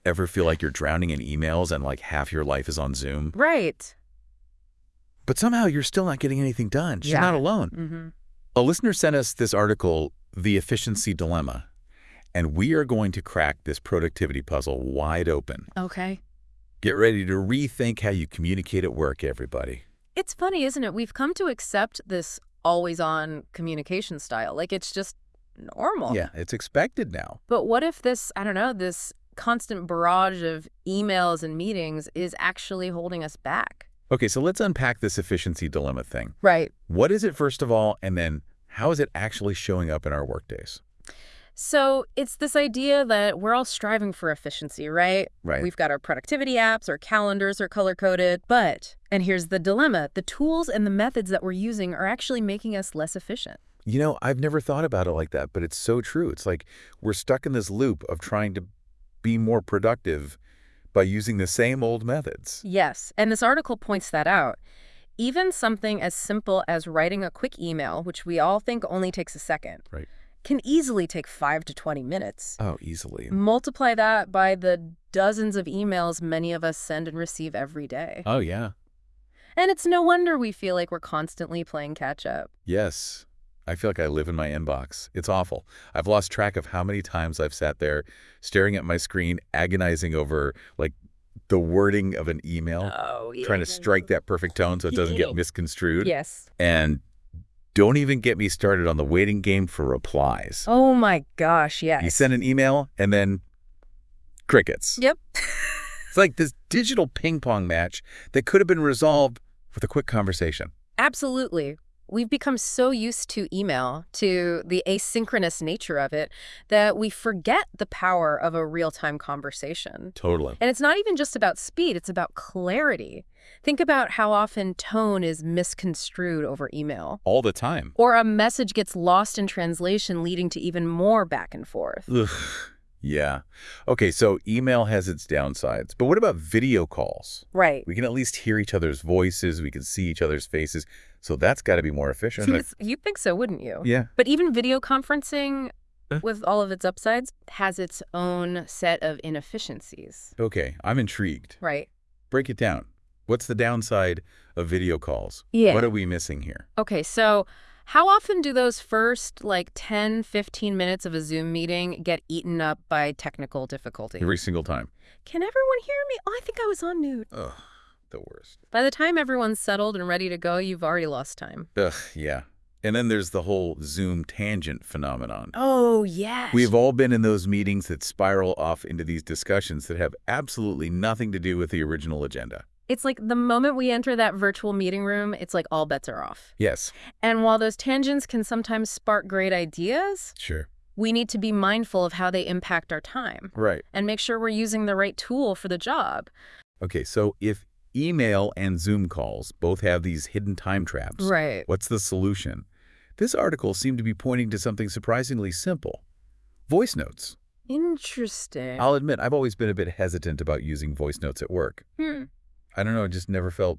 Ever feel like you're drowning in emails and like half your life is on Zoom? Right. But somehow you're still not getting anything done. She's Yeah. not alone. Mm-hmm. A listener sent us this article, The Efficiency Dilemma, and we are going to crack this productivity puzzle wide open. Okay. Get ready to rethink how you communicate at work, everybody. It's funny, isn't it? We've come to accept this always-on communication style. Like, it's just normal. Yeah, it's expected now. But what if this, I don't know, this constant barrage of emails and meetings is actually holding us back? Okay, so let's unpack this efficiency dilemma thing. Right. What is it, first of all, and then how is it actually showing up in our workdays? So it's this idea that we're all striving for efficiency, right? Right. We've got our productivity apps, our calendars are color-coded, but, and here's the dilemma, the tools and the methods that we're using are actually making us less efficient. You know, I've never thought about it like that, but it's so true. It's like we're stuck in this loop of trying to be more productive by using the same old methods. Yes, and this article points that out. Even something as simple as writing a quick email, which we all think only takes a second, Right. can easily take 5 to 20 minutes. Oh, easily. Multiply that by the dozens of emails many of us send and receive every day. Oh, yeah. And it's no wonder we feel like we're constantly playing catch up. Yes. I feel like I live in my inbox. It's awful. I've lost track of how many times I've sat there staring at my screen, agonizing over, like, the wording of an email, trying to strike that perfect tone so it doesn't get misconstrued. Yes. And don't even get me started on the waiting game for replies. Oh my gosh, yes. You send an email and then crickets. Yep. It's like this digital ping pong match that could have been resolved with a quick conversation. Absolutely. We've become so used to email, to the asynchronous nature of it, that we forget the power of a real-time conversation. Totally. And it's not even just about speed, it's about clarity. Think about how often tone is misconstrued over email. All the time. Or a message gets lost in translation, leading to even more back and forth. Ugh. Yeah. Okay, so email has its downsides. But what about video calls? Right. We can at least hear each other's voices. We can see each other's faces. So that's got to be more efficient. You'd think so, wouldn't you? Yeah. But even video conferencing, with all of its upsides, has its own set of inefficiencies. Okay, I'm intrigued. Right. Break it down. What's the downside of video calls? Yeah. What are we missing here? Okay, so how often do those first, 10, 15 minutes of a Zoom meeting get eaten up by technical difficulty? Every single time. Can everyone hear me? Oh, I think I was on mute. Ugh, the worst. By the time everyone's settled and ready to go, you've already lost time. Ugh, yeah. And then there's the whole Zoom tangent phenomenon. Oh, yes. We've all been in those meetings that spiral off into these discussions that have absolutely nothing to do with the original agenda. It's like the moment we enter that virtual meeting room, it's like all bets are off. Yes. And while those tangents can sometimes spark great ideas, Sure. we need to be mindful of how they impact our time. Right. And make sure we're using the right tool for the job. Okay, so if email and Zoom calls both have these hidden time traps, Right. what's the solution? This article seemed to be pointing to something surprisingly simple. Voice notes. Interesting. I'll admit, I've always been a bit hesitant about using voice notes at work. I don't know, it just never felt,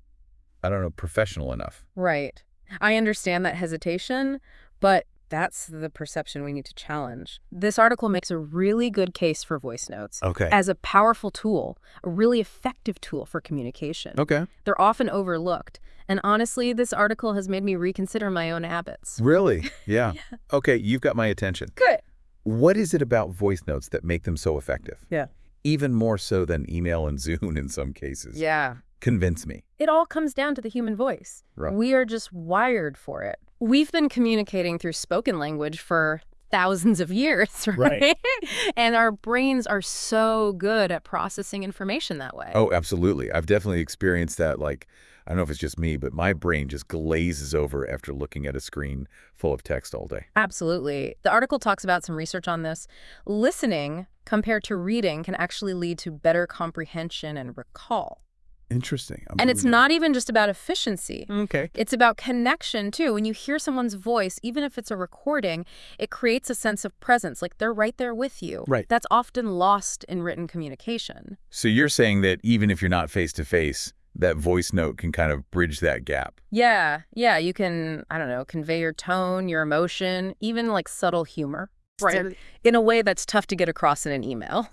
professional enough. Right. I understand that hesitation, but that's the perception we need to challenge. This article makes a really good case for voice notes Okay. as a powerful tool, a really effective tool for communication. Okay. They're often overlooked. And honestly, this article has made me reconsider my own habits. Really? Yeah. Okay, you've got my attention. Good. What is it about voice notes that make them so effective? Yeah. Even more so than email and Zoom in some cases. Yeah. Convince me. It all comes down to the human voice. Right. We are just wired for it. We've been communicating through spoken language for thousands of years, right? And our brains are so good at processing information that way. Oh, absolutely. I've definitely experienced that. Like, I don't know if it's just me, but my brain just glazes over after looking at a screen full of text all day. Absolutely. The article talks about some research on this. Listening compared to reading can actually lead to better comprehension and recall. Interesting. And it's not even just about efficiency. Okay. It's about connection, too. When you hear someone's voice, even if it's a recording, it creates a sense of presence, like they're right there with you. Right. That's often lost in written communication. So you're saying that even if you're not face-to-face, that voice note can kind of bridge that gap. Yeah. You can, convey your tone, your emotion, even subtle humor. Right. In a way that's tough to get across in an email. Yeah.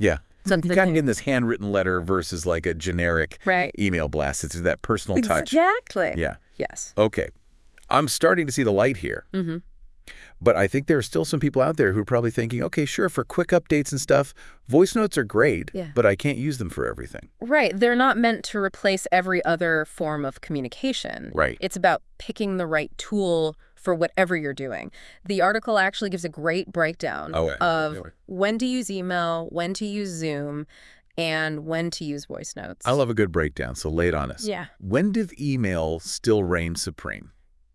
You kind of get this handwritten letter versus like a generic email blast. It's that personal touch. Exactly. Yeah. Yes. Okay. I'm starting to see the light here. Mm-hmm. But I think there are still some people out there who are probably thinking, okay, sure, for quick updates and stuff, voice notes are great, but I can't use them for everything. Right. They're not meant to replace every other form of communication. Right. It's about picking the right tool for whatever you're doing. The article actually gives a great breakdown of when to use email, when to use Zoom, and when to use voice notes. I love a good breakdown, so lay it on us. Yeah. When does email still reign supreme?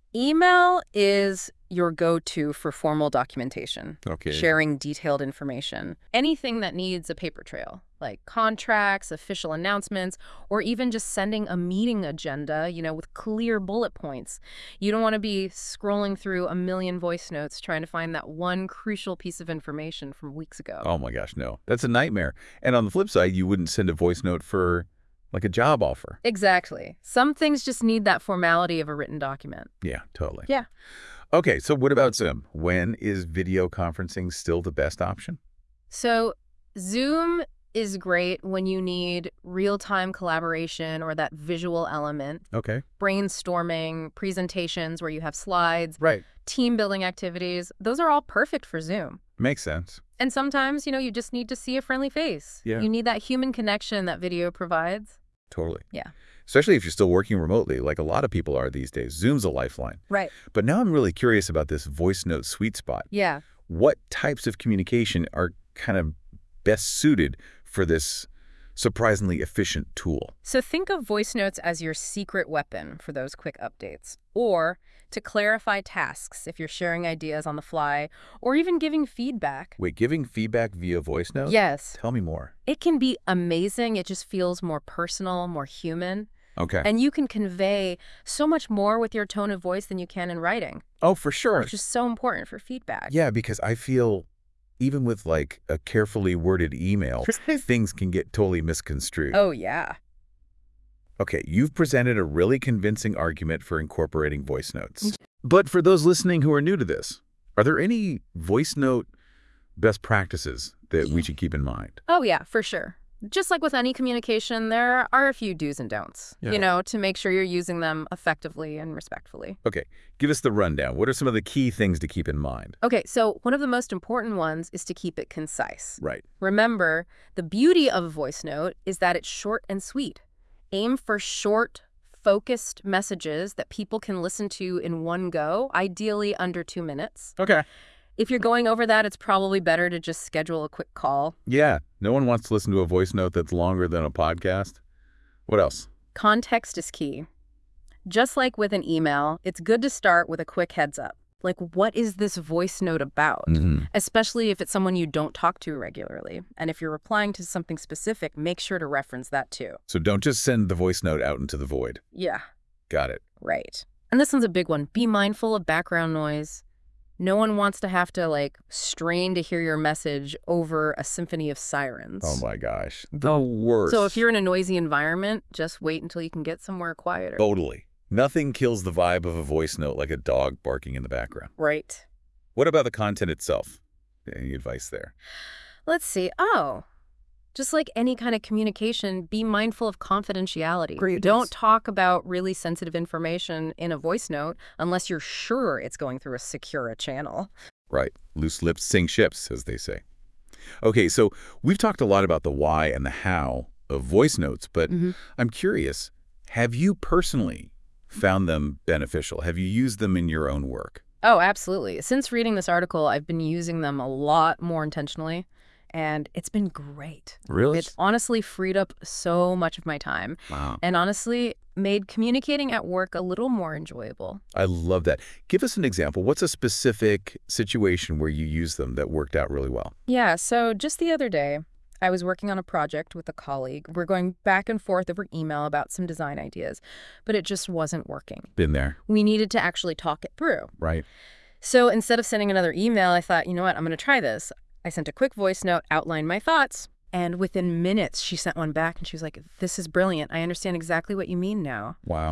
Email is your go-to for formal documentation, sharing detailed information. Anything that needs a paper trail, like contracts, official announcements, or even just sending a meeting agenda, with clear bullet points. You don't want to be scrolling through a million voice notes trying to find that one crucial piece of information from weeks ago. Oh my gosh, no. That's a nightmare. And on the flip side, you wouldn't send a voice note for like a job offer. Exactly. Some things just need that formality of a written document. Yeah, totally. Yeah. Okay, so what about Zoom? When is video conferencing still the best option? So Zoom is great when you need real-time collaboration or that visual element. Okay. Brainstorming, presentations where you have slides. Right. Team building activities. Those are all perfect for Zoom. Makes sense. And sometimes, you just need to see a friendly face. Yeah. You need that human connection that video provides. Totally. Yeah. Especially if you're still working remotely, like a lot of people are these days. Zoom's a lifeline. Right. But now I'm really curious about this voice note sweet spot. Yeah. What types of communication are kind of best suited for this surprisingly efficient tool? So think of voice notes as your secret weapon for those quick updates, or to clarify tasks if you're sharing ideas on the fly, or even giving feedback. Wait, giving feedback via voice note? Yes. Tell me more. It can be amazing. It just feels more personal, more human. Okay. And you can convey so much more with your tone of voice than you can in writing. Oh, for sure. Which is so important for feedback. Yeah, because I feel even with like a carefully worded email, things can get totally misconstrued. Oh, yeah. Okay, you've presented a really convincing argument for incorporating voice notes. But for those listening who are new to this, are there any voice note best practices that we should keep in mind? Oh, yeah, for sure. Just like with any communication, there are a few do's and don'ts, to make sure you're using them effectively and respectfully. Okay, give us the rundown. What are some of the key things to keep in mind? Okay, so one of the most important ones is to keep it concise. Right. Remember, the beauty of a voice note is that it's short and sweet. Aim for short, focused messages that people can listen to in one go, ideally under 2 minutes. Okay. If you're going over that, it's probably better to just schedule a quick call. Yeah, no one wants to listen to a voice note that's longer than a podcast. What else? Context is key. Just like with an email, it's good to start with a quick heads up. Like, what is this voice note about? Especially if it's someone you don't talk to regularly. And if you're replying to something specific, make sure to reference that too. So don't just send the voice note out into the void. Yeah. Got it. Right. And this one's a big one. Be mindful of background noise. No one wants to have to, strain to hear your message over a symphony of sirens. Oh, my gosh. The worst. So if you're in a noisy environment, just wait until you can get somewhere quieter. Totally. Nothing kills the vibe of a voice note like a dog barking in the background. Right. What about the content itself? Any advice there? Let's see. Just like any kind of communication, be mindful of confidentiality. Great. Don't talk about really sensitive information in a voice note unless you're sure it's going through a secure channel. Right. Loose lips sink ships, as they say. Okay, so we've talked a lot about the why and the how of voice notes, but I'm curious, have you personally found them beneficial? Have you used them in your own work? Oh, absolutely. Since reading this article, I've been using them a lot more intentionally, and it's been great. Really? It's honestly freed up so much of my time. Wow. And honestly, made communicating at work a little more enjoyable. I love that. Give us an example. What's a specific situation where you used them that worked out really well? Yeah, so just the other day, I was working on a project with a colleague. We're going back and forth over email about some design ideas, but it just wasn't working. Been there. We needed to actually talk it through. Right. So instead of sending another email, I thought, you know what, I'm going to try this. I sent a quick voice note, outlined my thoughts, and within minutes, she sent one back and she was like, this is brilliant. I understand exactly what you mean now. Wow.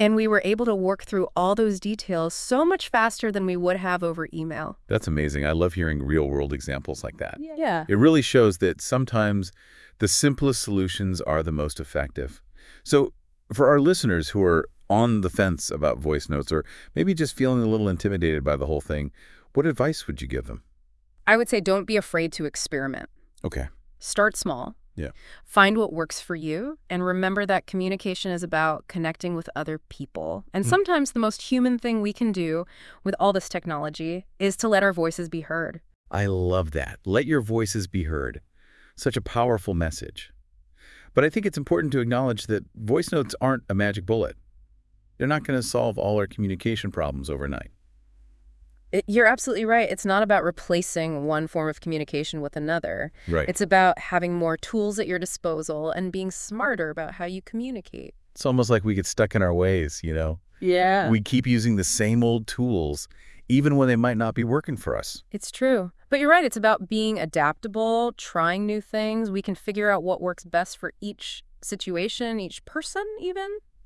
And we were able to work through all those details so much faster than we would have over email. That's amazing. I love hearing real-world examples like that. Yeah. It really shows that sometimes the simplest solutions are the most effective. So for our listeners who are on the fence about voice notes or maybe just feeling a little intimidated by the whole thing, what advice would you give them? I would say don't be afraid to experiment. Okay. Start small. Yeah. Find what works for you, and remember that communication is about connecting with other people. And sometimes the most human thing we can do with all this technology is to let our voices be heard. I love that. Let your voices be heard. Such a powerful message. But I think it's important to acknowledge that voice notes aren't a magic bullet. They're not going to solve all our communication problems overnight. You're absolutely right. It's not about replacing one form of communication with another. Right. It's about having more tools at your disposal and being smarter about how you communicate. It's almost like we get stuck in our ways, you know? Yeah. We keep using the same old tools, even when they might not be working for us. It's true. But you're right. It's about being adaptable, trying new things. We can figure out what works best for each situation, each person even.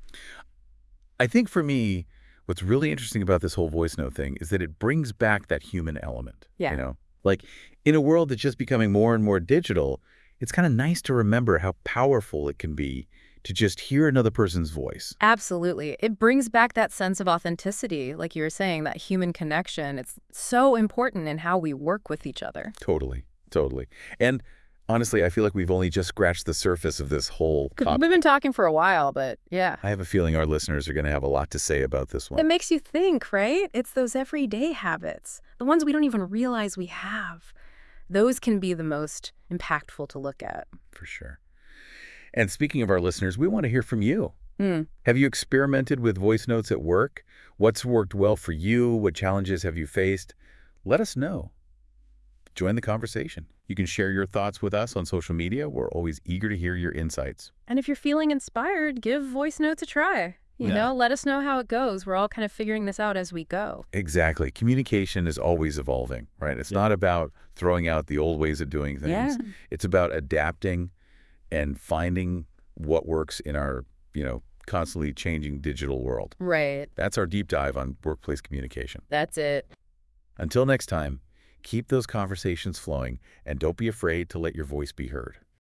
I think for me, what's really interesting about this whole voice note thing is that it brings back that human element. Yeah. You know, like in a world that's just becoming more and more digital, it's kind of nice to remember how powerful it can be to just hear another person's voice. Absolutely. It brings back that sense of authenticity, like you were saying, that human connection. It's so important in how we work with each other. Totally. Totally. And honestly, I feel like we've only just scratched the surface of this whole topic. We've been talking for a while, but yeah. I have a feeling our listeners are going to have a lot to say about this one. It makes you think, right? It's those everyday habits, the ones we don't even realize we have. Those can be the most impactful to look at. For sure. And speaking of our listeners, we want to hear from you. Have you experimented with voice notes at work? What's worked well for you? What challenges have you faced? Let us know. Join the conversation. You can share your thoughts with us on social media. We're always eager to hear your insights. And if you're feeling inspired, give voice notes a try. You know, let us know how it goes. We're all kind of figuring this out as we go. Exactly. Communication is always evolving, right? It's not about throwing out the old ways of doing things. Yeah. It's about adapting and finding what works in our, constantly changing digital world. Right. That's our deep dive on workplace communication. That's it. Until next time, keep those conversations flowing and don't be afraid to let your voice be heard.